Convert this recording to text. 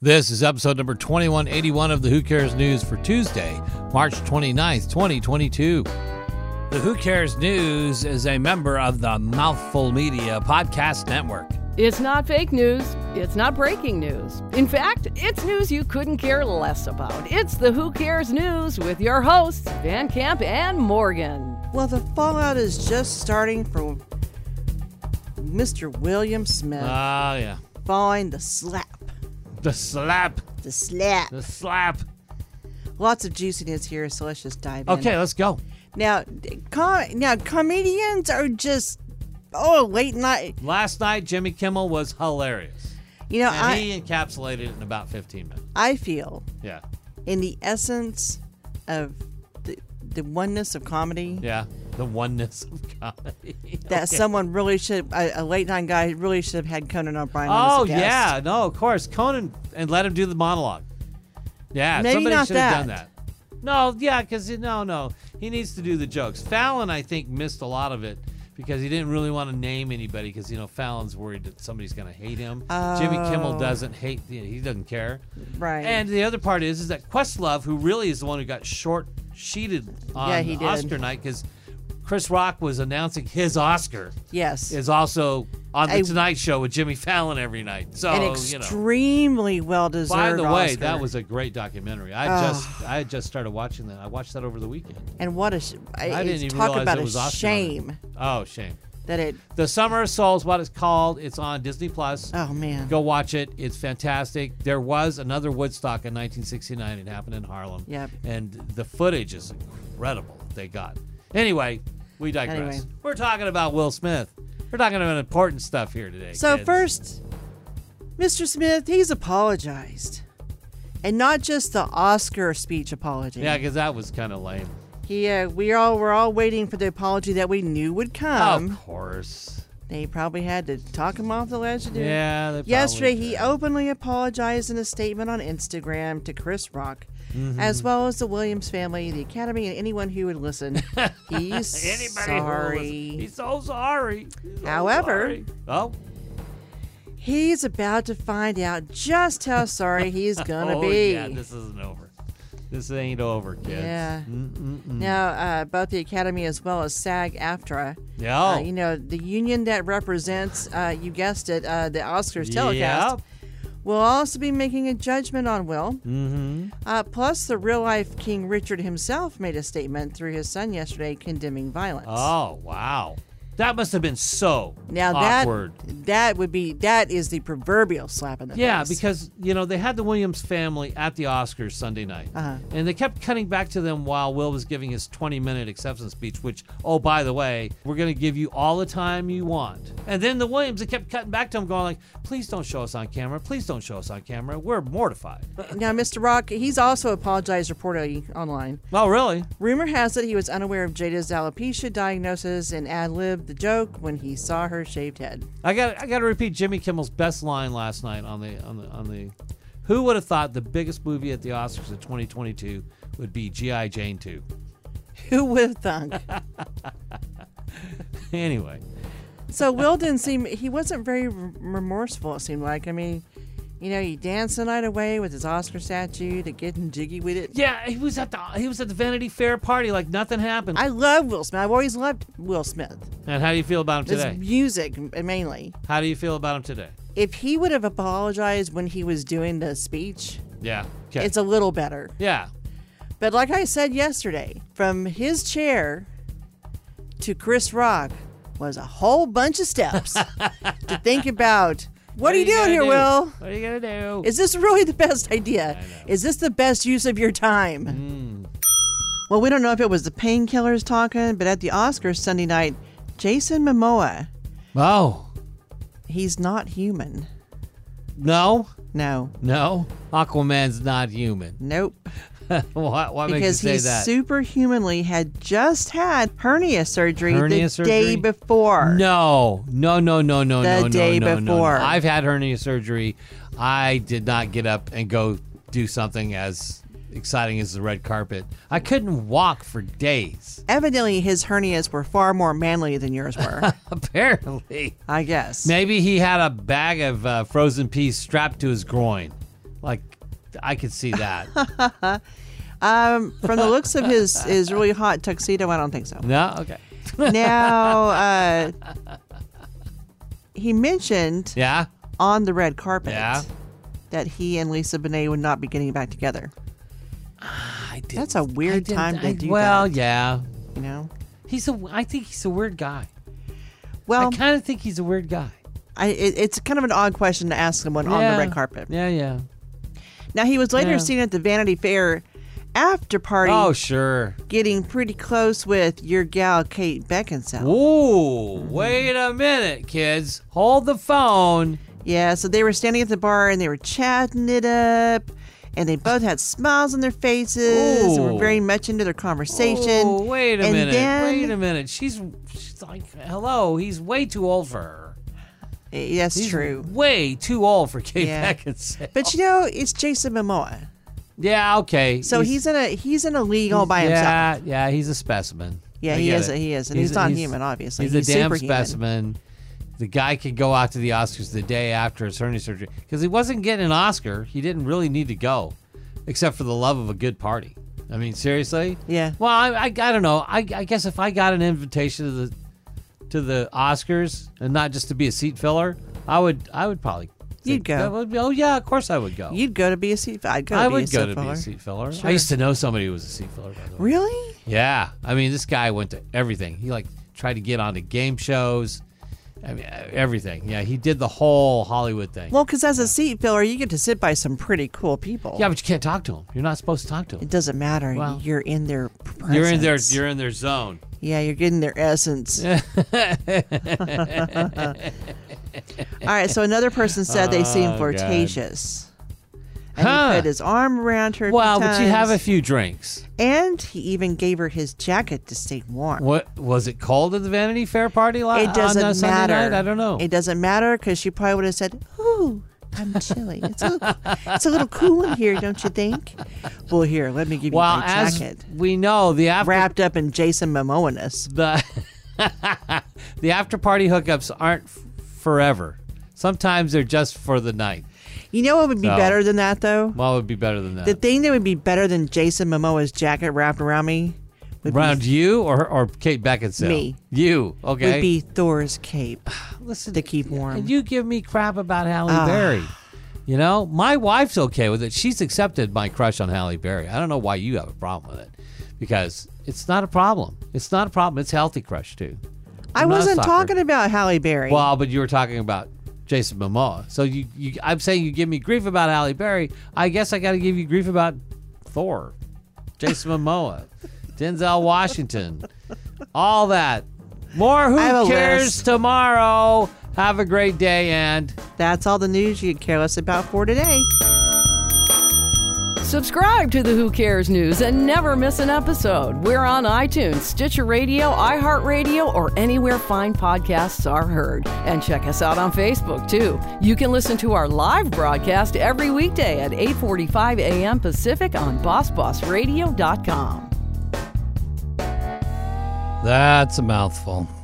This is episode number 2181 of the Who Cares News for Tuesday, March 29th, 2022. The Who Cares News is a member of the Mouthful Media Podcast Network. It's not fake news. It's not breaking news. In fact, it's news you couldn't care less about. It's the Who Cares News with your hosts, Van Camp and Morgan. Well, the fallout is just starting for Mr. William Smith. Oh, yeah. Following the slap. The slap. The slap. The slap. Lots of juiciness here, so let's just dive in. Okay, let's go. Now, comedians are just, late night. Last night, Jimmy Kimmel was hilarious. You know, And he encapsulated it in about 15 minutes. I feel, Yeah. in the essence of the oneness of comedy, Yeah. The oneness of comedy. that Okay. someone really should, a late night guy really should have had Conan O'Brien on Oh, as a guest. yeah. No, of course. Conan, and let him do the monologue. Yeah, Maybe somebody not should have done that. that. No, yeah, because, no. He needs to do the jokes. Fallon, I think, missed a lot of it because he didn't really want to name anybody because, Fallon's worried that somebody's going to hate him. Jimmy Kimmel doesn't hate, he doesn't care. Right. And the other part is that Questlove, who really is the one who got short-sheeted on he did. Oscar night because Chris Rock was announcing his Oscar, Yes. is also on the Tonight Show with Jimmy Fallon every night. So, An extremely well-deserved By the way, Oscar. that was a great documentary. I just started watching that. I watched that over the weekend. And what a I didn't even talk realize about it was a Oscar shame Oh, shame. that it. The Summer of Souls, what it's called. It's on Disney Plus. Oh man. Go watch it. It's fantastic. There was another Woodstock in 1969. It happened in Harlem. Yep. And the footage is incredible. They got. Anyway, we digress. Anyway. We're talking about Will Smith. We're talking about important stuff here today. So kids. first, Mr. Smith, he's apologized, and not just the Oscar speech apology. Yeah, because that was kind of lame. We're all waiting for the apology that we knew would come. Of course. They probably had to talk him off the ledge to do it. Yeah. They Yesterday, probably he did. openly apologized in a statement on Instagram to Chris Rock, as well as the Williams family, the Academy, and anyone who would listen. He's Anybody who will sorry. listen. He's so sorry. He's so However- sorry. Oh. He's about to find out just how sorry he's gonna Oh, be. yeah, this isn't over. This ain't over, kids. Yeah. Now, both the Academy as well as SAG-AFTRA, Yeah. the union that represents, you guessed it, the Oscars telecast, Yep. will also be making a judgment on Will. Mm-hmm. Plus, the real-life King Richard himself made a statement through his son yesterday condemning violence. Oh, wow. That must have been so Now awkward. that is the proverbial slap in the Yeah, face. because, they had the Williams family at the Oscars Sunday night. Uh-huh. And they kept cutting back to them while Will was giving his 20-minute acceptance speech, which, by the way, we're going to give you all the time you want. And then the Williams, they kept cutting back to him going like, please don't show us on camera. Please don't show us on camera. We're mortified. Now, Mr. Rock, he's also apologized reportedly online. Oh, really? Rumor has it he was unaware of Jada's alopecia diagnosis and ad-libbed the joke when he saw her shaved head. I got to repeat Jimmy Kimmel's best line last night on the. Who would have thought the biggest movie at the Oscars of 2022 would be G.I. Jane 2? Who would have thunk? Anyway. So Will he wasn't very remorseful, it seemed like. I mean, he danced the night away with his Oscar statue to getting jiggy with it. Yeah, he was at the Vanity Fair party like nothing happened. I love Will Smith. I've always loved Will Smith. And how do you feel about him His today? music, mainly. How do you feel about him today? If he would have apologized when he was doing the speech, Yeah. Okay. it's a little better. Yeah. But like I said yesterday, from his chair to Chris Rock was a whole bunch of steps to think about. What are you doing here, Will? What are you going to do? Is this really the best idea? I know. Is this the best use of your time? Well, we don't know if it was the painkillers talking, but at the Oscars Sunday night, Jason Momoa, Oh. he's not human. No? No. No? Aquaman's not human. Nope. What makes you Because say he that? superhumanly had just had hernia surgery Hernia the surgery? day before. No. The day before. I've had hernia surgery. I did not get up and go do something as exciting as the red carpet. I couldn't walk for days. Evidently, his hernias were far more manly than yours were. Apparently. I guess. Maybe he had a bag of frozen peas strapped to his groin. Like, I could see that. From the looks of his really hot tuxedo, I don't think so. No? Okay. Now, he mentioned Yeah? on the red carpet Yeah? that he and Lisa Bonet would not be getting back together. That's a weird time to do well, that. yeah. You know? I think he's a weird guy. Well, I kind of think he's a weird guy. it's kind of an odd question to ask someone on the red carpet. Yeah. Now, he was later Yeah. seen at the Vanity Fair after party Oh, sure. getting pretty close with your gal, Kate Beckinsale. Ooh, wait a minute, kids. Hold the phone. Yeah, so they were standing at the bar and they were chatting it up, and they both had smiles on their faces and were Ooh. very much into their conversation. Oh, wait a And minute. then- Wait a minute. She's like, hello, he's way too old for her. That's He's true. way too old for Kate Yeah. Beckinsale. But you know, it's Jason Momoa. Yeah, okay. So he's in a league all by himself. Yeah, he's a specimen. Yeah, I he get is. it. He is, and he's not human, obviously. He's a damn superhuman. specimen. The guy could go out to the Oscars the day after his hernia surgery because he wasn't getting an Oscar. He didn't really need to go, except for the love of a good party. I mean, seriously. Yeah. Well, I don't know. I guess if I got an invitation to the Oscars and not just to be a seat filler, I would probably. You'd go. Oh yeah, of course I would go. You'd go to be a seat. I'd go. I to be would a go seat to be filler. a seat filler. Sure. I used to know somebody who was a seat filler, by the way. Really? Yeah. I mean, this guy went to everything. He tried to get onto game shows. I mean, everything. Yeah, he did the whole Hollywood thing. Well, because as a seat filler, you get to sit by some pretty cool people. Yeah, but you can't talk to him. You're not supposed to talk to him. It doesn't matter. Well, you're in their presence. You're in their zone. Yeah, you're getting their essence. All right, so another person said they seemed Oh, flirtatious. And Huh. he put his arm around her. Well, few but you have a times, few drinks. and he even gave her his jacket to stay warm. What was it cold at the Vanity Fair party It on doesn't Sunday matter. night? I don't know. It doesn't matter because she probably would have said, "Ooh, I'm chilly. It's a little cool in here, don't you think?" Well, here, let me give you Well, my as jacket. we know, the after Wrapped up in Jason Momoa-ness. the after party hookups aren't forever. Sometimes they're just for the night. You know what would be So- better than that, though? What would be better than that? The thing that would be better than Jason Momoa's jacket wrapped around me would Around you or Kate Beckinsale? Me. You, okay. would be Thor's cape Listen, to keep warm. And you give me crap about Halle Berry. You know, my wife's okay with it. She's accepted my crush on Halle Berry. I don't know why you have a problem with it, because it's not a problem. It's not a problem. It's a healthy crush too. I I'm not a wasn't sucker. talking about Halle Berry. Well, but you were talking about Jason Momoa. So I'm saying you give me grief about Halle Berry. I guess I got to give you grief about Thor, Jason Momoa, Denzel Washington, all that. More I have Who a Cares list. tomorrow. Have a great day, and That's all the news you could care less about for today. Subscribe to the Who Cares News and never miss an episode. We're on iTunes, Stitcher Radio, iHeartRadio, or anywhere fine podcasts are heard. And check us out on Facebook, too. You can listen to our live broadcast every weekday at 8:45 a.m. Pacific on BossBossRadio.com. that's a mouthful.